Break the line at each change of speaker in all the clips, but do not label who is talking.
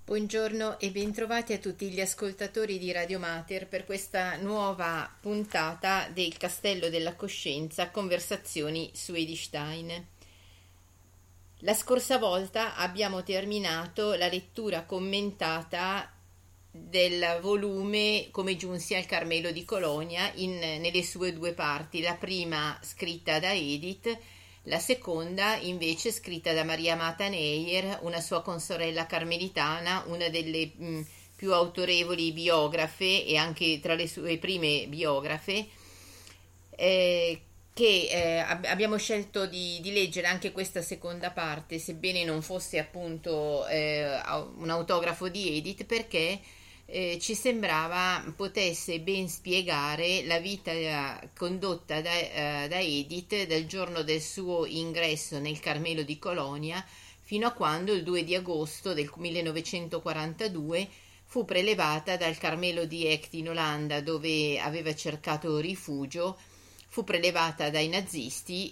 Buongiorno e bentrovati a tutti gli ascoltatori di Radio Mater per questa nuova puntata del Castello della Coscienza, conversazioni su Edith Stein. La scorsa volta abbiamo terminato la lettura commentata del volume Come giunsi al Carmelo di Colonia nelle sue due parti, la prima scritta da Edith, la seconda invece scritta da Maria Amata Neyer, una sua consorella carmelitana, una delle più autorevoli biografe e anche tra le sue prime biografe, che abbiamo scelto di leggere anche questa seconda parte, sebbene non fosse appunto un autografo di Edith, perché ci sembrava potesse ben spiegare la vita condotta da Edith dal giorno del suo ingresso nel Carmelo di Colonia fino a quando il 2 di agosto del 1942 fu prelevata dal Carmelo di Echt in Olanda, dove aveva cercato rifugio. Fu prelevata dai nazisti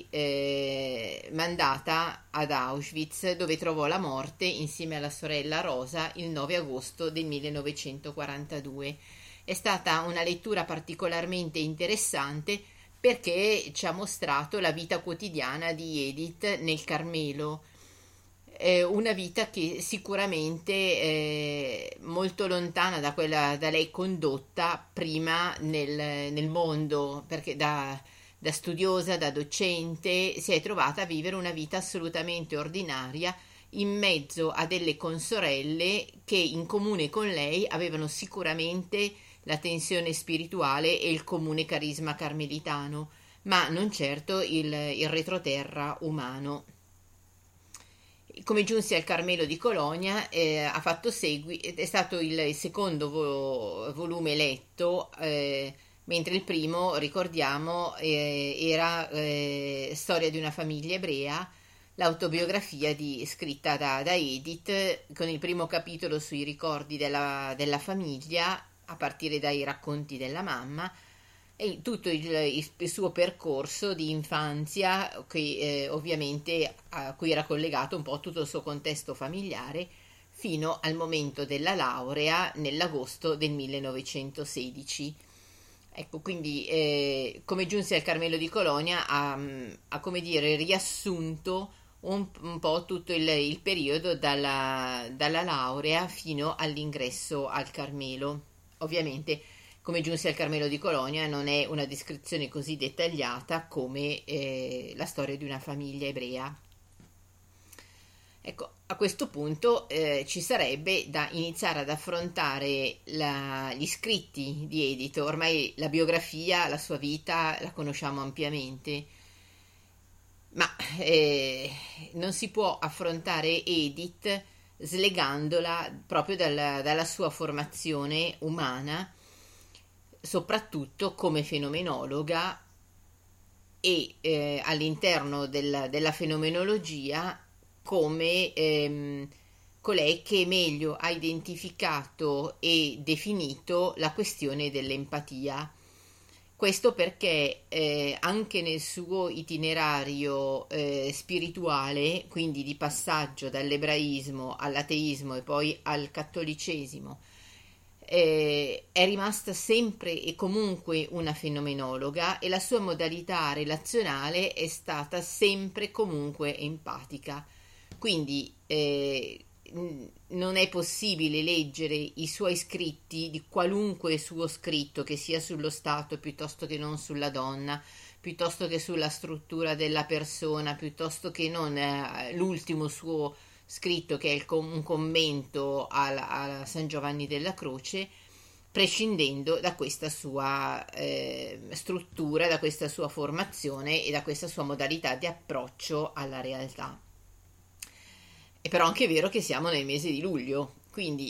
e mandata ad Auschwitz, dove trovò la morte insieme alla sorella Rosa il 9 agosto del 1942. È stata una lettura particolarmente interessante perché ci ha mostrato la vita quotidiana di Edith nel Carmelo. Una vita che sicuramente è molto lontana da quella da lei condotta prima nel mondo, perché da studiosa, da docente, si è trovata a vivere una vita assolutamente ordinaria in mezzo a delle consorelle che in comune con lei avevano sicuramente la tensione spirituale e il comune carisma carmelitano, ma non certo il retroterra umano. Come giunsi al Carmelo di Colonia, ha fatto è stato il secondo volume letto, mentre il primo, ricordiamo, era Storia di una famiglia ebrea, l'autobiografia scritta da Edith, con il primo capitolo sui ricordi della famiglia, a partire dai racconti della mamma, e tutto il suo percorso di infanzia che ovviamente a cui era collegato un po' tutto il suo contesto familiare fino al momento della laurea nell'agosto del 1916. Ecco, quindi come giunse al Carmelo di Colonia ha come dire riassunto un po' tutto il periodo dalla laurea fino all'ingresso al Carmelo. Ovviamente come giunse al Carmelo di Colonia non è una descrizione così dettagliata come la storia di una famiglia ebrea. Ecco, a questo punto ci sarebbe da iniziare ad affrontare gli scritti di Edith. Ormai la biografia, la sua vita la conosciamo ampiamente, ma non si può affrontare Edith slegandola proprio dalla sua formazione umana, soprattutto come fenomenologa e all'interno della fenomenologia come colei che meglio ha identificato e definito la questione dell'empatia. Questo perché anche nel suo itinerario spirituale, quindi di passaggio dall'ebraismo all'ateismo e poi al cattolicesimo, è rimasta sempre e comunque una fenomenologa e la sua modalità relazionale è stata sempre comunque empatica. Quindi non è possibile leggere i suoi scritti, di qualunque suo scritto, che sia sullo Stato piuttosto che non sulla donna, piuttosto che sulla struttura della persona, piuttosto che non l'ultimo suo scritto che è un commento a San Giovanni della Croce, prescindendo da questa sua struttura, da questa sua formazione e da questa sua modalità di approccio alla realtà. È però anche vero che siamo nel mese di luglio, quindi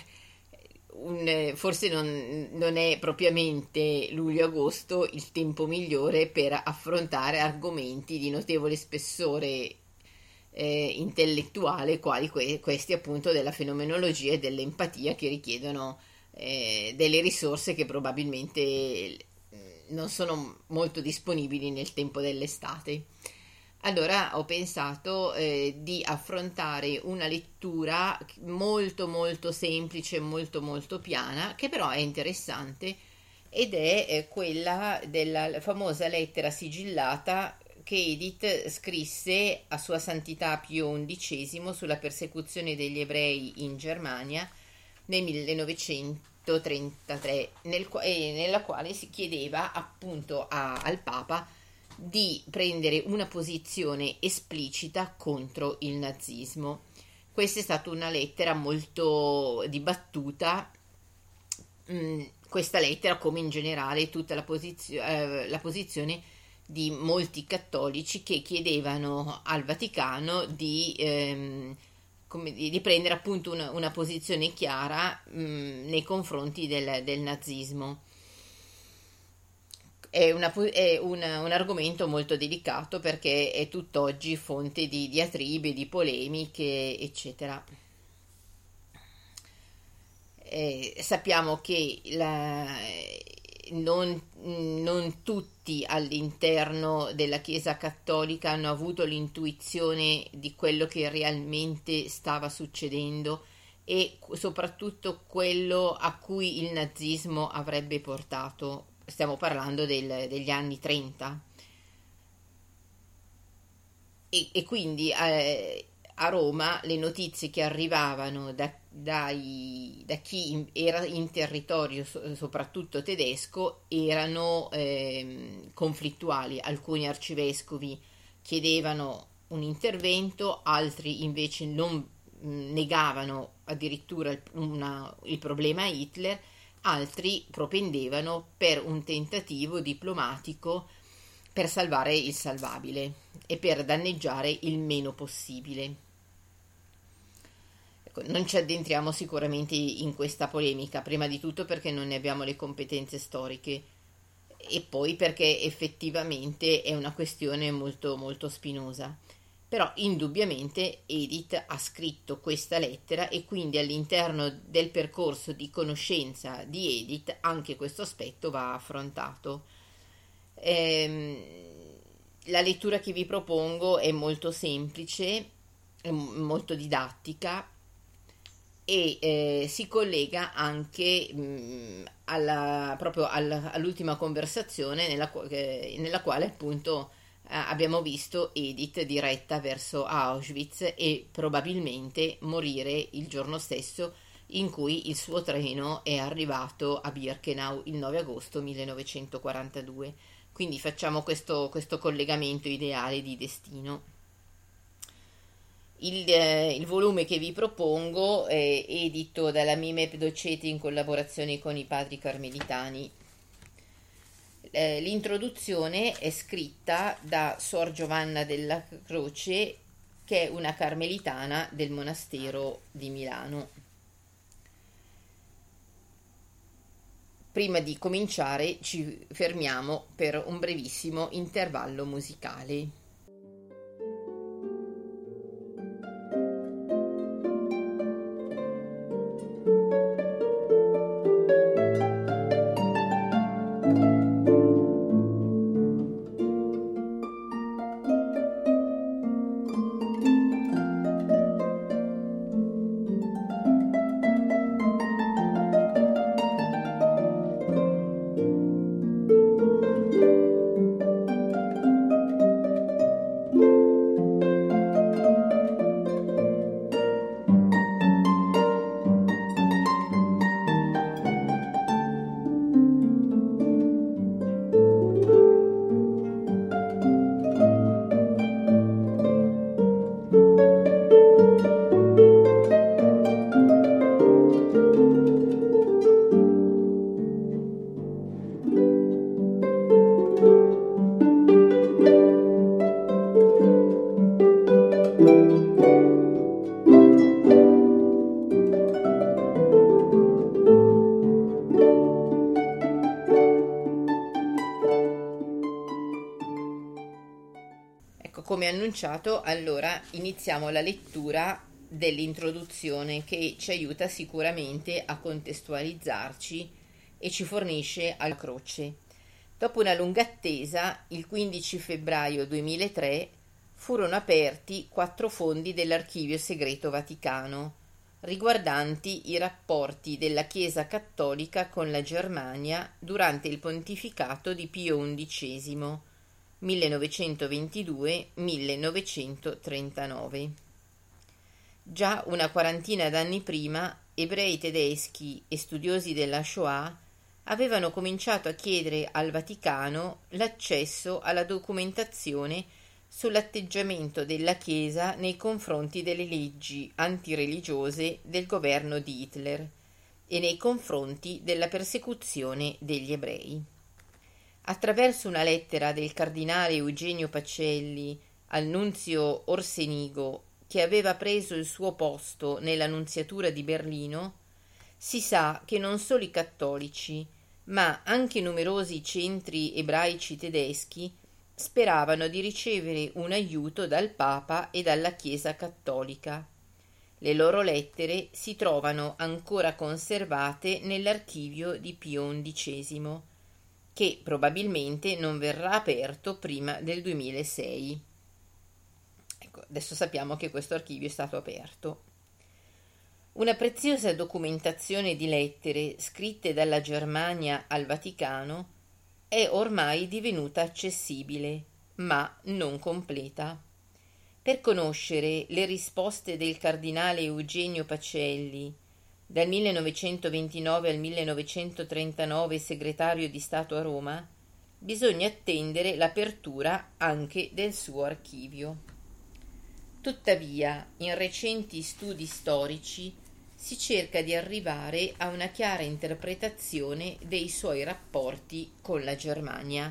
forse non è propriamente luglio-agosto il tempo migliore per affrontare argomenti di notevole spessore intellettuale, quali questi appunto della fenomenologia e dell'empatia, che richiedono delle risorse che probabilmente non sono molto disponibili nel tempo dell'estate. Allora ho pensato di affrontare una lettura molto molto semplice, molto molto piana, che però è interessante, ed è quella della famosa lettera sigillata che Edith scrisse a Sua Santità Pio XI sulla persecuzione degli ebrei in Germania nel 1933, nella quale si chiedeva appunto al Papa di prendere una posizione esplicita contro il nazismo. Questa è stata una lettera molto dibattuta. Questa lettera, come in generale tutta la posizione di molti cattolici che chiedevano al Vaticano di prendere appunto una posizione chiara nei confronti del nazismo. È un argomento molto delicato perché è tutt'oggi fonte di diatribe, di polemiche, eccetera. Sappiamo che non tutti all'interno della Chiesa Cattolica hanno avuto l'intuizione di quello che realmente stava succedendo e soprattutto quello a cui il nazismo avrebbe portato. Stiamo parlando degli anni 30 e quindi a Roma le notizie che arrivavano da chi era in territorio soprattutto tedesco erano conflittuali. Alcuni arcivescovi chiedevano un intervento, altri invece non negavano addirittura il problema a Hitler, altri propendevano per un tentativo diplomatico per salvare il salvabile e per danneggiare il meno possibile. Ecco, non ci addentriamo sicuramente in questa polemica, prima di tutto perché non ne abbiamo le competenze storiche e poi perché effettivamente è una questione molto molto spinosa. Però indubbiamente Edith ha scritto questa lettera e quindi all'interno del percorso di conoscenza di Edith anche questo aspetto va affrontato. La lettura che vi propongo è molto semplice, è molto didattica e si collega anche all'ultima conversazione nella quale appunto abbiamo visto Edith diretta verso Auschwitz e probabilmente morire il giorno stesso in cui il suo treno è arrivato a Birkenau il 9 agosto 1942. Quindi facciamo questo collegamento ideale di destino. Il volume che vi propongo è edito dalla Mimep Doceti in collaborazione con i padri carmelitani. L'introduzione è scritta da Sor Giovanna della Croce, che è una carmelitana del monastero di Milano. Prima di cominciare ci fermiamo per un brevissimo intervallo musicale. Ecco, come annunciato, allora iniziamo la lettura dell'introduzione che ci aiuta sicuramente a contestualizzarci e ci fornisce alla croce. Dopo una lunga attesa, il 15 febbraio 2003 furono aperti 4 fondi dell'Archivio Segreto Vaticano, riguardanti i rapporti della Chiesa Cattolica con la Germania durante il pontificato di Pio XI, 1922-1939. Già una quarantina d'anni prima, ebrei tedeschi e studiosi della Shoah avevano cominciato a chiedere al Vaticano l'accesso alla documentazione sull'atteggiamento della Chiesa nei confronti delle leggi antireligiose del governo di Hitler e nei confronti della persecuzione degli ebrei. Attraverso una lettera del cardinale Eugenio Pacelli al nunzio Orsenigo, che aveva preso il suo posto nella nunziatura di Berlino, si sa che non solo i cattolici, ma anche numerosi centri ebraici tedeschi speravano di ricevere un aiuto dal Papa e dalla Chiesa cattolica. Le loro lettere si trovano ancora conservate nell'archivio di Pio XI, che probabilmente non verrà aperto prima del 2006. Ecco, adesso sappiamo che questo archivio è stato aperto. Una preziosa documentazione di lettere scritte dalla Germania al Vaticano è ormai divenuta accessibile, ma non completa. Per conoscere le risposte del cardinale Eugenio Pacelli, dal 1929 al 1939 segretario di Stato a Roma, bisogna attendere l'apertura anche del suo archivio. Tuttavia, in recenti studi storici si cerca di arrivare a una chiara interpretazione dei suoi rapporti con la Germania.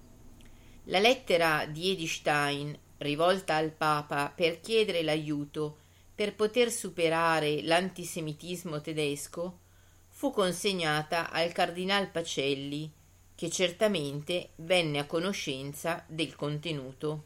La lettera di Edelstein, rivolta al Papa per chiedere l'aiuto per poter superare l'antisemitismo tedesco, fu consegnata al cardinal Pacelli, che certamente venne a conoscenza del contenuto.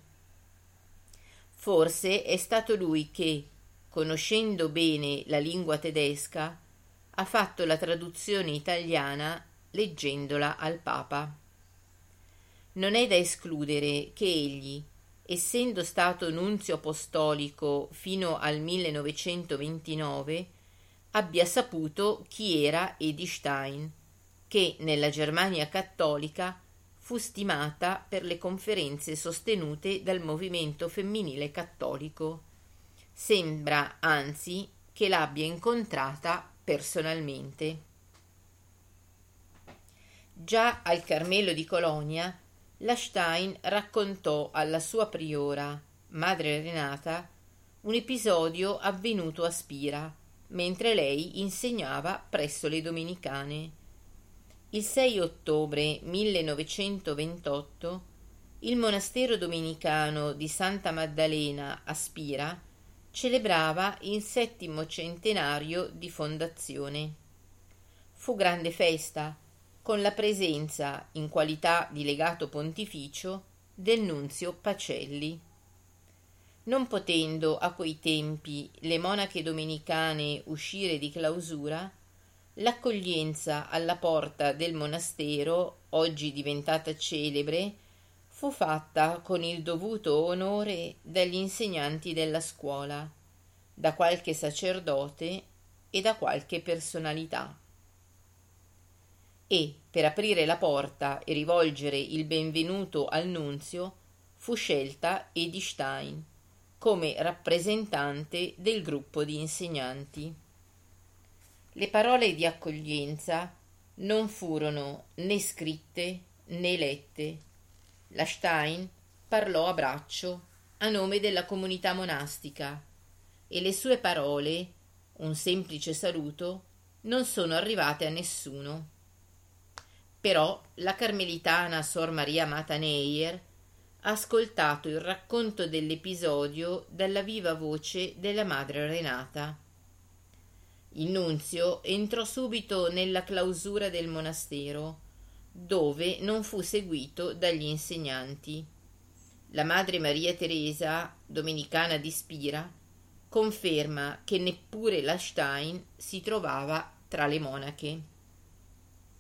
Forse è stato lui che, conoscendo bene la lingua tedesca, ha fatto la traduzione italiana leggendola al Papa. Non è da escludere che egli, essendo stato nunzio apostolico fino al 1929, abbia saputo chi era Edelstein, che nella Germania cattolica fu stimata per le conferenze sostenute dal movimento femminile cattolico. Sembra anzi che l'abbia incontrata personalmente. Già al Carmelo di Colonia, la Stein raccontò alla sua priora, madre Renata, un episodio avvenuto a Spira, mentre lei insegnava presso le Domenicane. Il 6 ottobre 1928 il monastero domenicano di Santa Maddalena a Spira celebrava il 7° centenario di fondazione. Fu grande festa, con la presenza, in qualità di legato pontificio, del nunzio Pacelli. Non potendo a quei tempi le monache domenicane uscire di clausura, l'accoglienza alla porta del monastero, oggi diventata celebre, fu fatta con il dovuto onore dagli insegnanti della scuola, da qualche sacerdote e da qualche personalità. E, per aprire la porta e rivolgere il benvenuto al nunzio, fu scelta Edelstein come rappresentante del gruppo di insegnanti. Le parole di accoglienza non furono né scritte né lette. La Stein parlò a braccio a nome della comunità monastica e le sue parole, un semplice saluto, non sono arrivate a nessuno. Però la carmelitana Sor Maria Mataneyer ha ascoltato il racconto dell'episodio dalla viva voce della madre Renata. Il nunzio entrò subito nella clausura del monastero, dove non fu seguito dagli insegnanti. La madre Maria Teresa, domenicana di Spira, conferma che neppure la Stein si trovava tra le monache.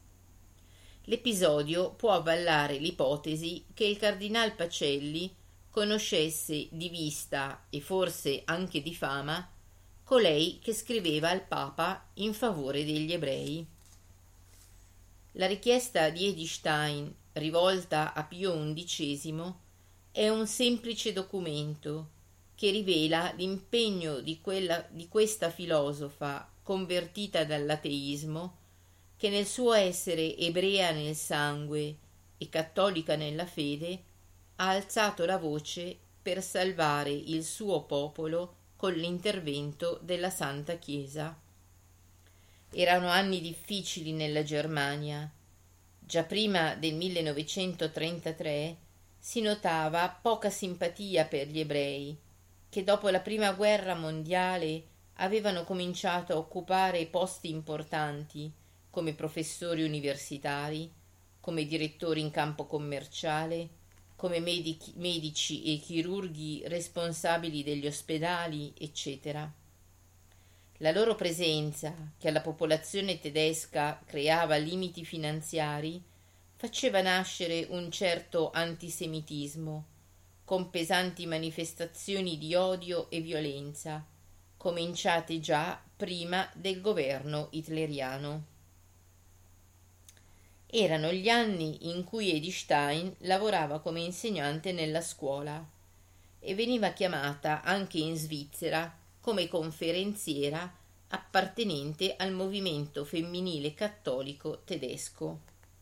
L'episodio può avvallare l'ipotesi che il cardinal Pacelli conoscesse di vista e forse anche di fama colei che scriveva al Papa in favore degli ebrei. La richiesta di Edith Stein, rivolta a Pio XI, è un semplice documento che rivela l'impegno di questa filosofa convertita dall'ateismo, che nel suo essere ebrea nel sangue e cattolica nella fede ha alzato la voce per salvare il suo popolo con l'intervento della Santa Chiesa. Erano anni difficili nella Germania. Già prima del 1933 si notava poca simpatia per gli ebrei, che dopo la Prima Guerra Mondiale avevano cominciato a occupare posti importanti come professori universitari, come direttori in campo commerciale, come medici e chirurghi responsabili degli ospedali, eccetera. La loro presenza, che alla popolazione tedesca creava limiti finanziari, faceva nascere un certo antisemitismo, con pesanti manifestazioni di odio e violenza, cominciate già prima del governo hitleriano. Erano gli anni in cui Edith Stein lavorava come insegnante nella scuola e veniva chiamata anche in Svizzera come conferenziera appartenente al movimento femminile cattolico tedesco.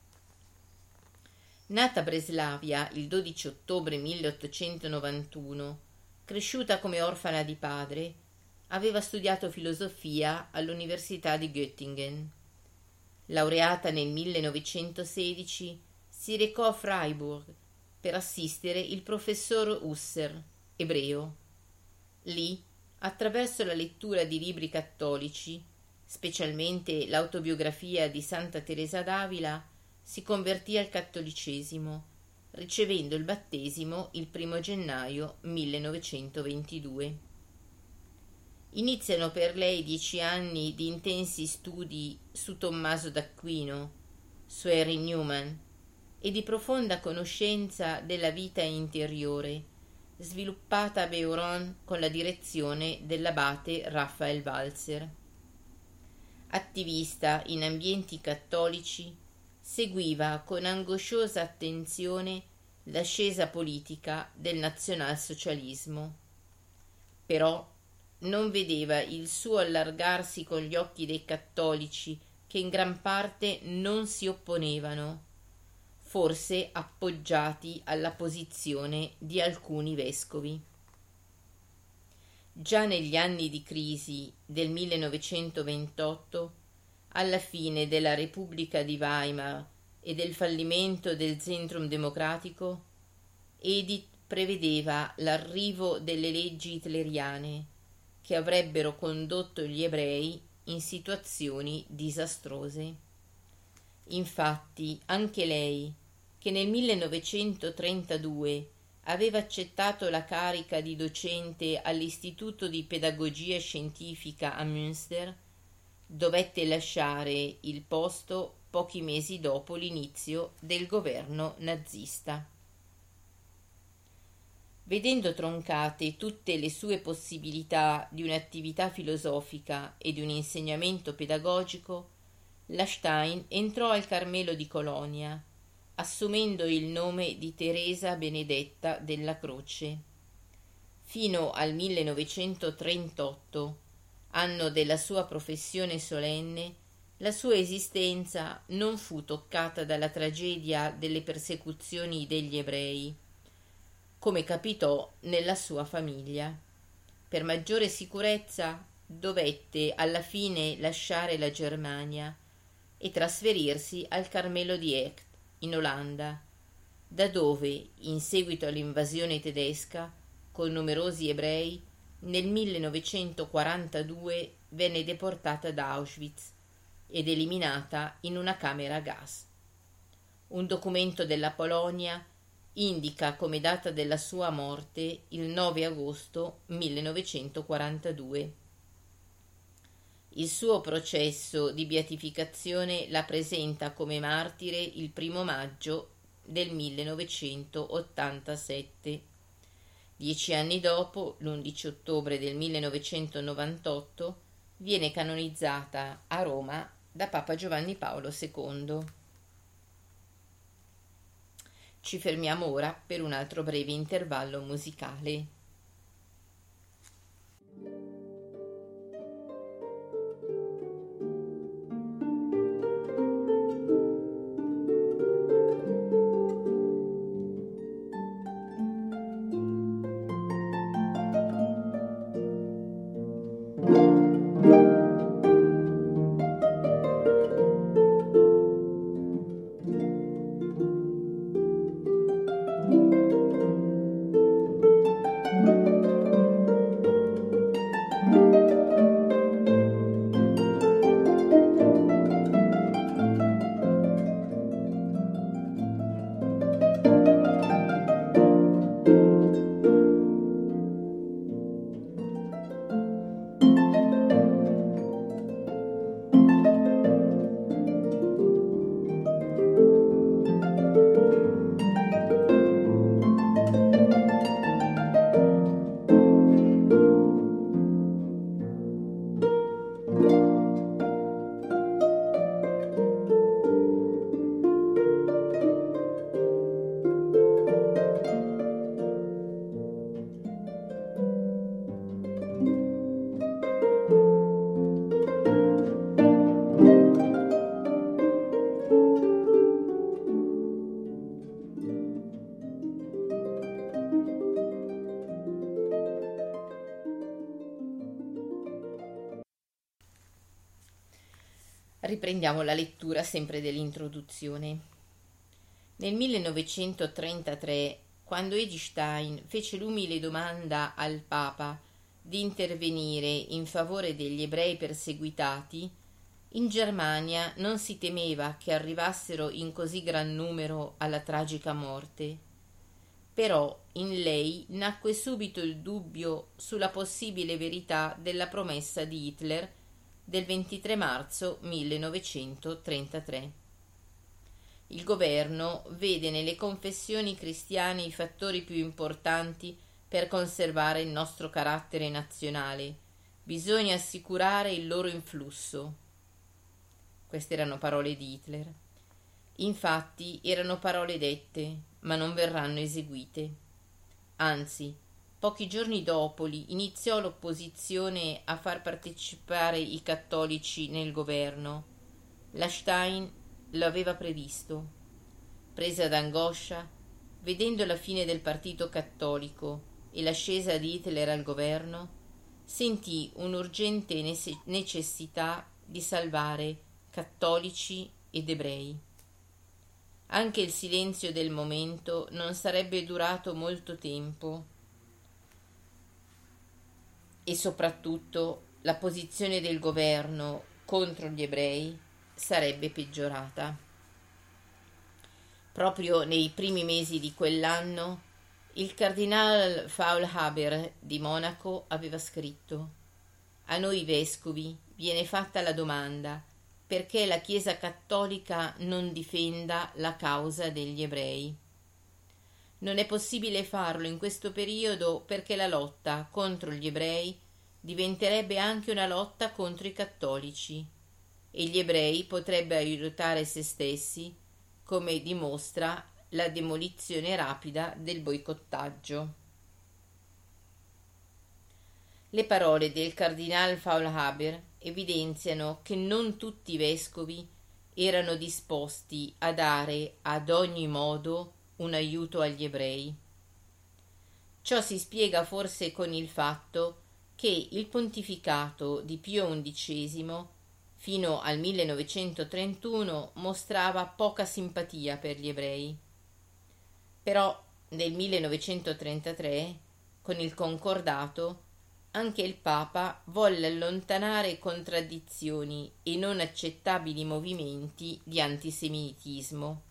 Nata a Breslavia il 12 ottobre 1891, cresciuta come orfana di padre, aveva studiato filosofia all'Università di Göttingen. Laureata nel 1916, si recò a Freiburg per assistere il professor Husser, ebreo. Lì, attraverso la lettura di libri cattolici, specialmente l'autobiografia di Santa Teresa d'Avila, si convertì al cattolicesimo, ricevendo il battesimo il 1 gennaio 1922. Iniziano per lei 10 anni di intensi studi su Tommaso d'Aquino, su Henry Newman e di profonda conoscenza della vita interiore, sviluppata a Beuron con la direzione dell'abate Raphael Walzer. Attivista in ambienti cattolici, seguiva con angosciosa attenzione l'ascesa politica del nazionalsocialismo. Però non vedeva il suo allargarsi con gli occhi dei cattolici che in gran parte non si opponevano, forse appoggiati alla posizione di alcuni vescovi. Già negli anni di crisi del 1928, alla fine della Repubblica di Weimar e del fallimento del Zentrum Democratico, Edith prevedeva l'arrivo delle leggi hitleriane che avrebbero condotto gli ebrei in situazioni disastrose. Infatti, anche lei, che nel 1932 aveva accettato la carica di docente all'Istituto di Pedagogia Scientifica a Münster, dovette lasciare il posto pochi mesi dopo l'inizio del governo nazista. Vedendo troncate tutte le sue possibilità di un'attività filosofica e di un insegnamento pedagogico, la Stein entrò al Carmelo di Colonia, assumendo il nome di Teresa Benedetta della Croce. Fino al 1938, anno della sua professione solenne, la sua esistenza non fu toccata dalla tragedia delle persecuzioni degli ebrei, come capitò nella sua famiglia. Per maggiore sicurezza dovette alla fine lasciare la Germania e trasferirsi al Carmelo di Echt, in Olanda, da dove, in seguito all'invasione tedesca, con numerosi ebrei, nel 1942 venne deportata ad Auschwitz ed eliminata in una camera a gas. Un documento della Polonia indica come data della sua morte il 9 agosto 1942. Il suo processo di beatificazione la presenta come martire il 1 maggio del 1987. 10 anni dopo, l'11 ottobre del 1998, viene canonizzata a Roma da Papa Giovanni Paolo II. Ci fermiamo ora per un altro breve intervallo musicale. Riprendiamo la lettura sempre dell'introduzione. Nel 1933, quando Edith Stein fece l'umile domanda al Papa di intervenire in favore degli ebrei perseguitati, in Germania non si temeva che arrivassero in così gran numero alla tragica morte. Però in lei nacque subito il dubbio sulla possibile verità della promessa di Hitler del 23 marzo 1933. Il governo vede nelle confessioni cristiane i fattori più importanti per conservare il nostro carattere nazionale. Bisogna assicurare il loro influsso. Queste erano parole di Hitler. Infatti erano parole dette, ma non verranno eseguite. Anzi, pochi giorni dopo iniziò l'opposizione a far partecipare i cattolici nel governo. La Stein lo aveva previsto. Presa d'angoscia, vedendo la fine del partito cattolico e l'ascesa di Hitler al governo, sentì un'urgente necessità di salvare cattolici ed ebrei. Anche il silenzio del momento non sarebbe durato molto tempo e soprattutto la posizione del governo contro gli ebrei sarebbe peggiorata. Proprio nei primi mesi di quell'anno il cardinal Faulhaber di Monaco aveva scritto: «A noi vescovi viene fatta la domanda perché la Chiesa cattolica non difenda la causa degli ebrei. Non è possibile farlo in questo periodo perché la lotta contro gli ebrei diventerebbe anche una lotta contro i cattolici e gli ebrei potrebbero aiutare se stessi, come dimostra la demolizione rapida del boicottaggio». Le parole del cardinal Faulhaber evidenziano che non tutti i vescovi erano disposti a dare ad ogni modo un aiuto agli ebrei. Ciò si spiega forse con il fatto che il pontificato di Pio XI fino al 1931 mostrava poca simpatia per gli ebrei. Però nel 1933, con il concordato, anche il Papa volle allontanare contraddizioni e non accettabili movimenti di antisemitismo.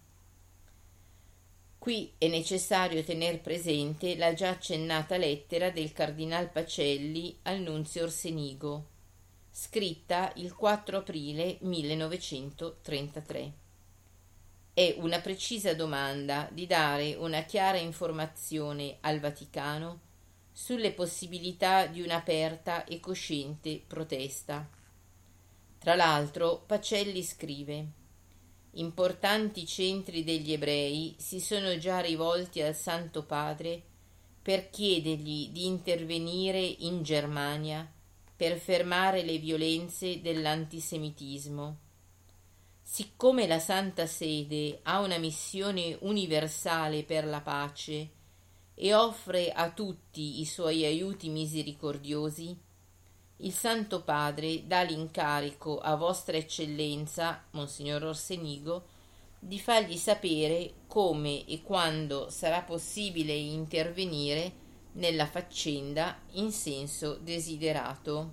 Qui è necessario tener presente la già accennata lettera del cardinal Pacelli al nunzio Orsenigo, scritta il 4 aprile 1933. È una precisa domanda di dare una chiara informazione al Vaticano sulle possibilità di un'aperta e cosciente protesta. Tra l'altro, Pacelli scrive: importanti centri degli ebrei si sono già rivolti al Santo Padre per chiedergli di intervenire in Germania per fermare le violenze dell'antisemitismo. Siccome la Santa Sede ha una missione universale per la pace e offre a tutti i suoi aiuti misericordiosi, il Santo Padre dà l'incarico a Vostra Eccellenza, Monsignor Orsenigo, di fargli sapere come e quando sarà possibile intervenire nella faccenda in senso desiderato.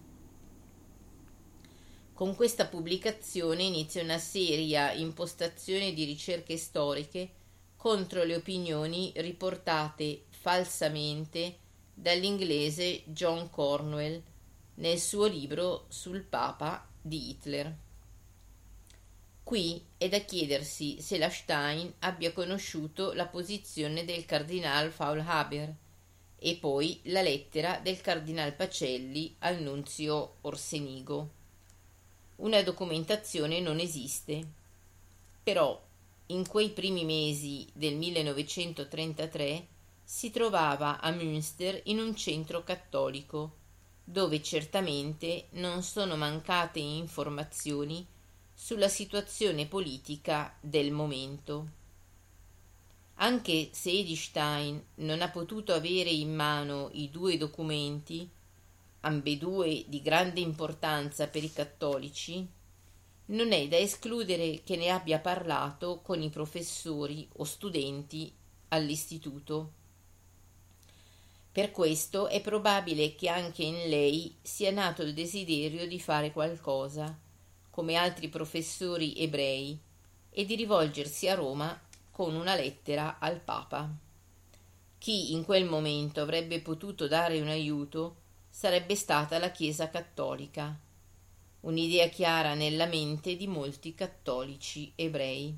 Con questa pubblicazione inizia una seria impostazione di ricerche storiche contro le opinioni riportate falsamente dall'inglese John Cornwell nel suo libro sul Papa di Hitler. Qui è da chiedersi se la Stein abbia conosciuto la posizione del cardinal Faulhaber e poi la lettera del cardinal Pacelli al nunzio Orsenigo. Una documentazione non esiste, però in quei primi mesi del 1933 si trovava a Münster in un centro cattolico, dove certamente non sono mancate informazioni sulla situazione politica del momento. Anche se Edelstein non ha potuto avere in mano i due documenti, ambedue di grande importanza per i cattolici, non è da escludere che ne abbia parlato con i professori o studenti all'istituto. Per questo è probabile che anche in lei sia nato il desiderio di fare qualcosa, come altri professori ebrei, e di rivolgersi a Roma con una lettera al Papa. Chi in quel momento avrebbe potuto dare un aiuto sarebbe stata la Chiesa cattolica, un'idea chiara nella mente di molti cattolici ebrei.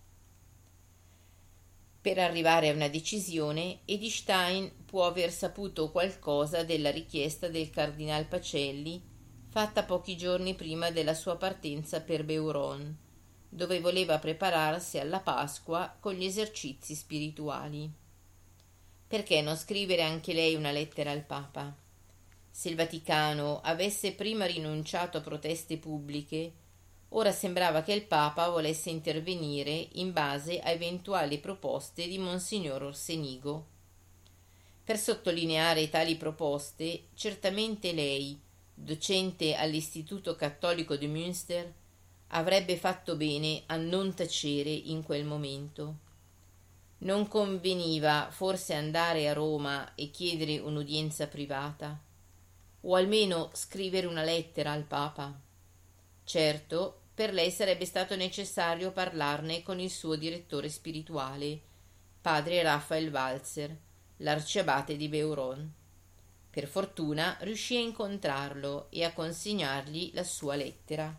Per arrivare a una decisione, Edelstein può aver saputo qualcosa della richiesta del cardinal Pacelli fatta pochi giorni prima della sua partenza per Beuron, dove voleva prepararsi alla Pasqua con gli esercizi spirituali. Perché non scrivere anche lei una lettera al Papa? Se il Vaticano avesse prima rinunciato a proteste pubbliche, ora sembrava che il Papa volesse intervenire in base a eventuali proposte di Monsignor Orsenigo. Per sottolineare tali proposte, certamente lei, docente all'Istituto Cattolico di Münster, avrebbe fatto bene a non tacere in quel momento. Non conveniva forse andare a Roma e chiedere un'udienza privata, o almeno scrivere una lettera al Papa? Certo, per lei sarebbe stato necessario parlarne con il suo direttore spirituale, padre Raphael Walzer, l'arciabate di Beuron. Per fortuna riuscì a incontrarlo e a consegnargli la sua lettera.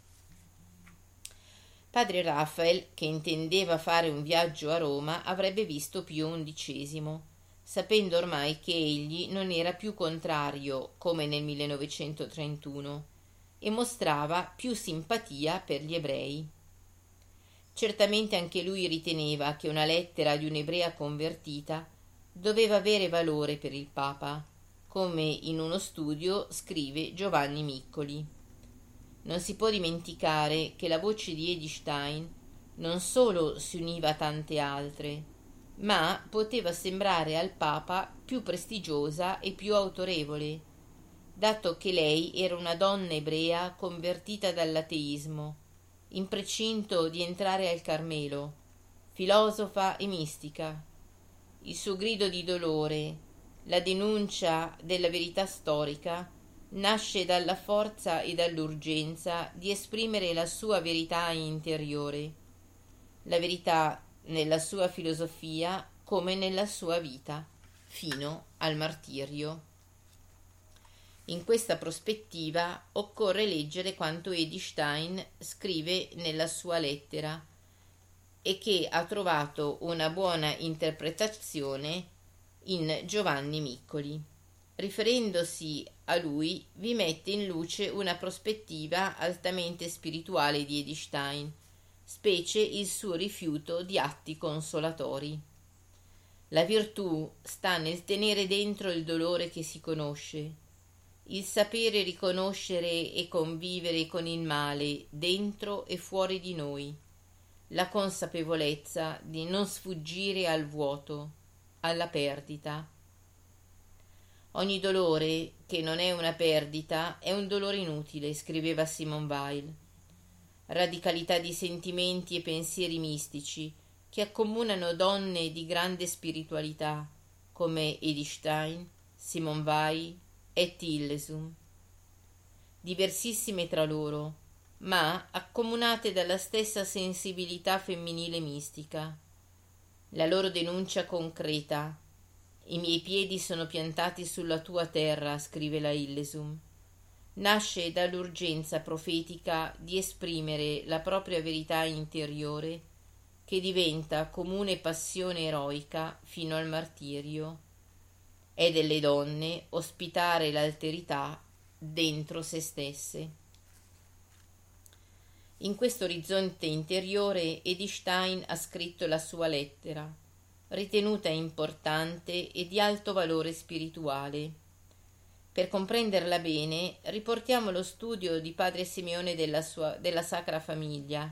Padre Raphael, che intendeva fare un viaggio a Roma, avrebbe visto Pio XI, sapendo ormai che egli non era più contrario come nel 1931 e mostrava più simpatia per gli ebrei. Certamente anche lui riteneva che una lettera di un'ebrea convertita doveva avere valore per il Papa, come in uno studio scrive Giovanni Miccoli. Non si può dimenticare che la voce di Edelstein non solo si univa a tante altre, ma poteva sembrare al Papa più prestigiosa e più autorevole, dato che lei era una donna ebrea convertita dall'ateismo, in precinto di entrare al Carmelo, filosofa e mistica. Il suo grido di dolore, la denuncia della verità storica, nasce dalla forza e dall'urgenza di esprimere la sua verità interiore, la verità nella sua filosofia come nella sua vita, fino al martirio. In questa prospettiva occorre leggere quanto Edelstein scrive nella sua lettera e che ha trovato una buona interpretazione in Giovanni Miccoli. riferendosi a lui, vi mette in luce una prospettiva altamente spirituale di Edith Stein, specie il suo rifiuto di atti consolatori. La virtù sta nel tenere dentro il dolore che si conosce, il sapere riconoscere e convivere con il male dentro e fuori di noi, la consapevolezza di non sfuggire al vuoto, alla perdita. Ogni dolore che non è una perdita è un dolore inutile, scriveva Simone Weil. Radicalità di sentimenti e pensieri mistici che accomunano donne di grande spiritualità come Edith Stein, Simone Weil e Tillesum. Diversissime tra loro, ma accomunate dalla stessa sensibilità femminile mistica. La loro denuncia concreta: i miei piedi sono piantati sulla tua terra, scrive la Illesum, nasce dall'urgenza profetica di esprimere la propria verità interiore, che diventa comune passione eroica fino al martirio. È delle donne ospitare l'alterità dentro se stesse. In questo orizzonte interiore Edith Stein ha scritto la sua lettera, ritenuta importante e di alto valore spirituale. Per comprenderla bene, riportiamo lo studio di padre Simeone della Sacra Famiglia,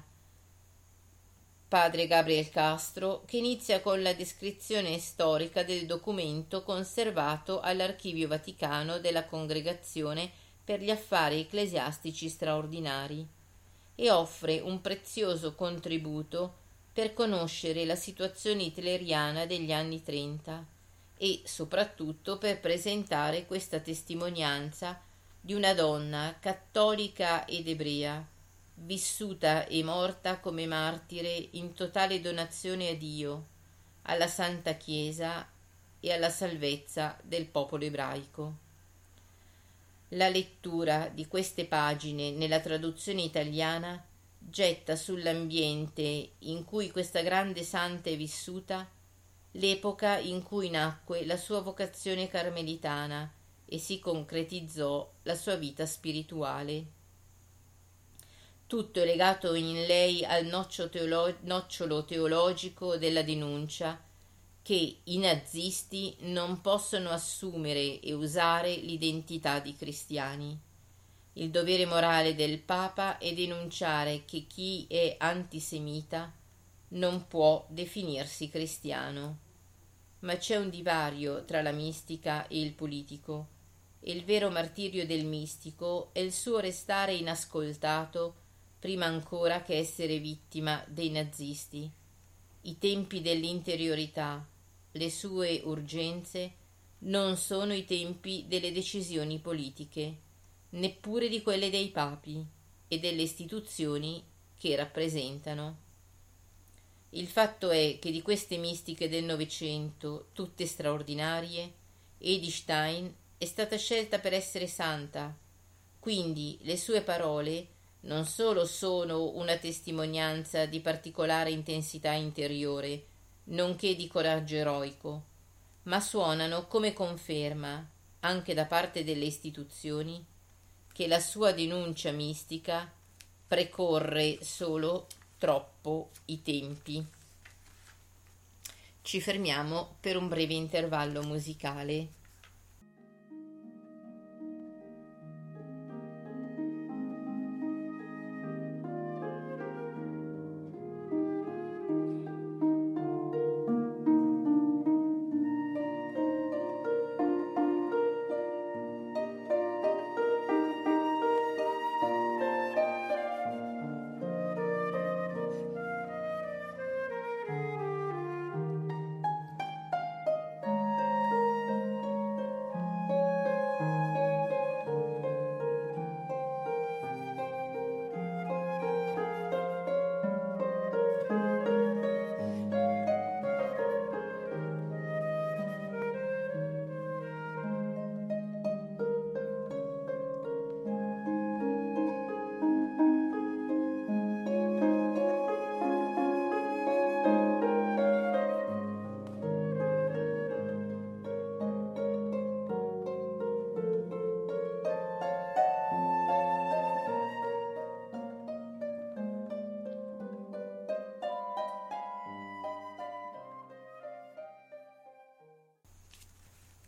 padre Gabriel Castro, che inizia con la descrizione storica del documento conservato all'Archivio Vaticano della Congregazione per gli Affari Ecclesiastici Straordinari e offre un prezioso contributo per conoscere la situazione hitleriana degli anni 30 e soprattutto per presentare questa testimonianza di una donna cattolica ed ebrea, vissuta e morta come martire in totale donazione a Dio, alla Santa Chiesa e alla salvezza del popolo ebraico. La lettura di queste pagine nella traduzione italiana getta sull'ambiente in cui questa grande santa è vissuta l'epoca in cui nacque la sua vocazione carmelitana e si concretizzò la sua vita spirituale. Tutto è legato in lei al nocciolo teologico della denuncia che i nazisti non possono assumere e usare l'identità di cristiani. Il dovere morale del Papa è denunciare che chi è antisemita non può definirsi cristiano. Ma c'è un divario tra la mistica e il politico, e il vero martirio del mistico è il suo restare inascoltato prima ancora che essere vittima dei nazisti. I tempi dell'interiorità, le sue urgenze, non sono i tempi delle decisioni politiche, neppure di quelle dei papi e delle istituzioni che rappresentano. Il fatto è che di queste mistiche del Novecento, tutte straordinarie, Edith Stein è stata scelta per essere santa, quindi le sue parole non solo sono una testimonianza di particolare intensità interiore, nonché di coraggio eroico, ma suonano come conferma, anche da parte delle istituzioni, che la sua denuncia mistica precorre solo troppo i tempi. Ci fermiamo per un breve intervallo musicale.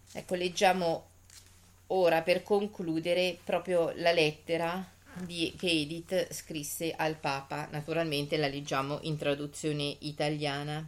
Ecco, leggiamo ora per concludere proprio la lettera che Edith scrisse al Papa. Naturalmente la leggiamo in traduzione italiana.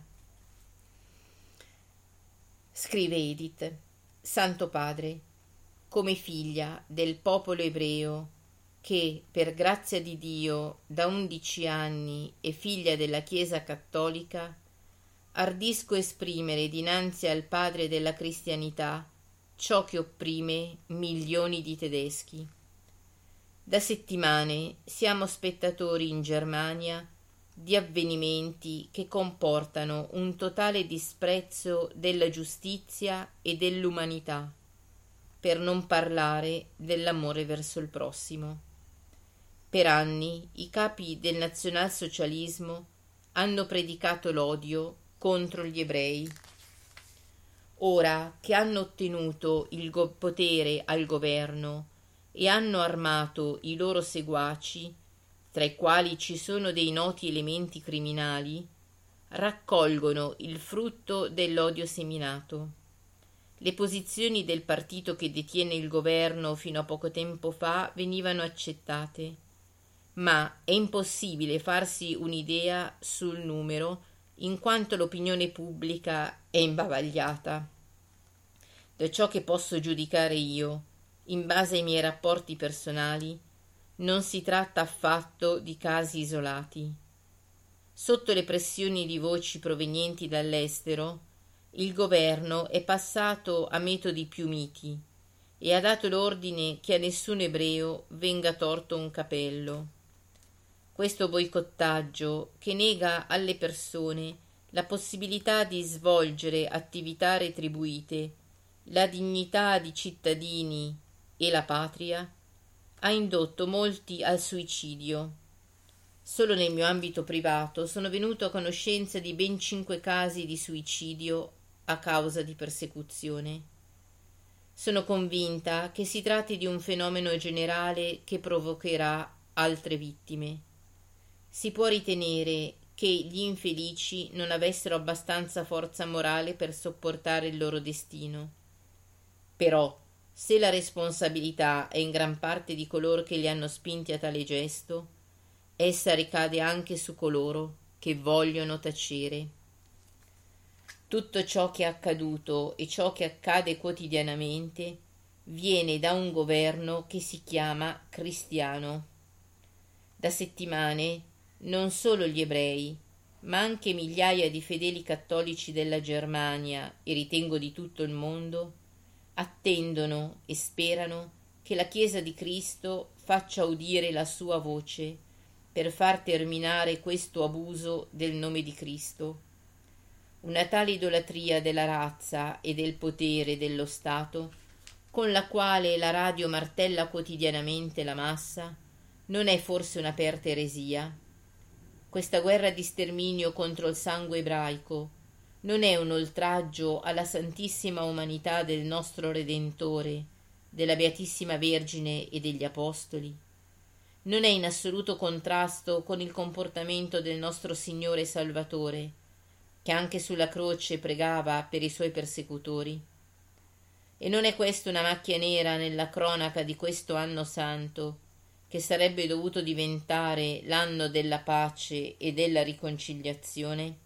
Scrive Edith: Santo Padre, come figlia del popolo ebreo che, per grazia di Dio, da 11 anni è figlia della Chiesa cattolica, ardisco esprimere dinanzi al Padre della cristianità ciò che opprime milioni di tedeschi. Da settimane siamo spettatori in Germania di avvenimenti che comportano un totale disprezzo della giustizia e dell'umanità, per non parlare dell'amore verso il prossimo. Per anni i capi del nazionalsocialismo hanno predicato l'odio contro gli ebrei. Ora che hanno ottenuto il potere al governo e hanno armato i loro seguaci, tra i quali ci sono dei noti elementi criminali, raccolgono il frutto dell'odio seminato. Le posizioni del partito che detiene il governo fino a poco tempo fa venivano accettate, ma è impossibile farsi un'idea sul numero in quanto l'opinione pubblica è imbavagliata. Da ciò che posso giudicare io, in base ai miei rapporti personali, non si tratta affatto di casi isolati. Sotto le pressioni di voci provenienti dall'estero, il governo è passato a metodi più miti e ha dato l'ordine che a nessun ebreo venga torto un capello. Questo boicottaggio, che nega alle persone la possibilità di svolgere attività retribuite, la dignità di cittadini e la patria, ha indotto molti al suicidio. Solo nel mio ambito privato sono venuto a conoscenza di ben 5 casi di suicidio a causa di persecuzione. Sono convinta che si tratti di un fenomeno generale che provocherà altre vittime. Si può ritenere che gli infelici non avessero abbastanza forza morale per sopportare il loro destino. Però, se la responsabilità è in gran parte di coloro che li hanno spinti a tale gesto, essa ricade anche su coloro che vogliono tacere. Tutto ciò che è accaduto e ciò che accade quotidianamente viene da un governo che si chiama cristiano. Da settimane non solo gli ebrei, ma anche migliaia di fedeli cattolici della Germania e ritengo di tutto il mondo attendono e sperano che la Chiesa di Cristo faccia udire la sua voce per far terminare questo abuso del nome di Cristo. Una tale idolatria della razza e del potere dello Stato, con la quale la radio martella quotidianamente la massa, non è forse un'aperta eresia? Questa guerra di sterminio contro il sangue ebraico non è un oltraggio alla santissima umanità del nostro Redentore, della Beatissima Vergine e degli Apostoli? Non è in assoluto contrasto con il comportamento del nostro Signore Salvatore, che anche sulla croce pregava per i suoi persecutori? E non è questa una macchia nera nella cronaca di questo anno santo, che sarebbe dovuto diventare l'anno della pace e della riconciliazione?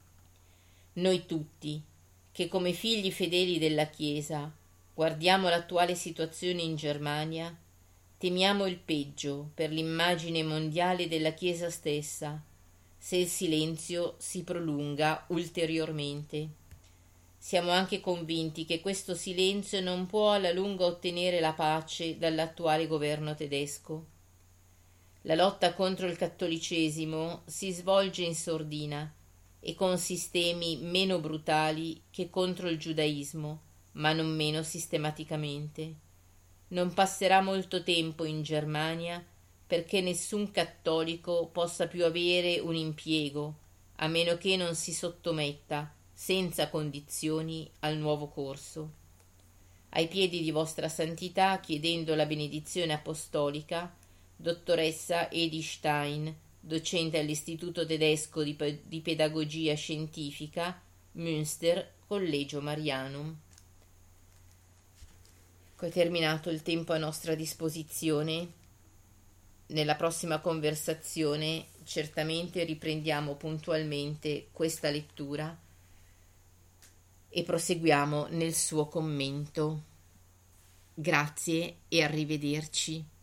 Noi tutti, che come figli fedeli della Chiesa guardiamo l'attuale situazione in Germania, temiamo il peggio per l'immagine mondiale della Chiesa stessa, se il silenzio si prolunga ulteriormente. Siamo anche convinti che questo silenzio non può alla lunga ottenere la pace dall'attuale governo tedesco. La lotta contro il cattolicesimo si svolge in sordina e con sistemi meno brutali che contro il giudaismo, ma non meno sistematicamente. Non passerà molto tempo in Germania perché nessun cattolico possa più avere un impiego, a meno che non si sottometta senza condizioni al nuovo corso. Ai piedi di vostra santità, chiedendo la benedizione apostolica, dottoressa Edi Stein, docente all'Istituto tedesco di pedagogia scientifica, Münster, Collegio Marianum. Ecco, è terminato il tempo a nostra disposizione. Nella prossima conversazione certamente riprendiamo puntualmente questa lettura e proseguiamo nel suo commento. Grazie e arrivederci.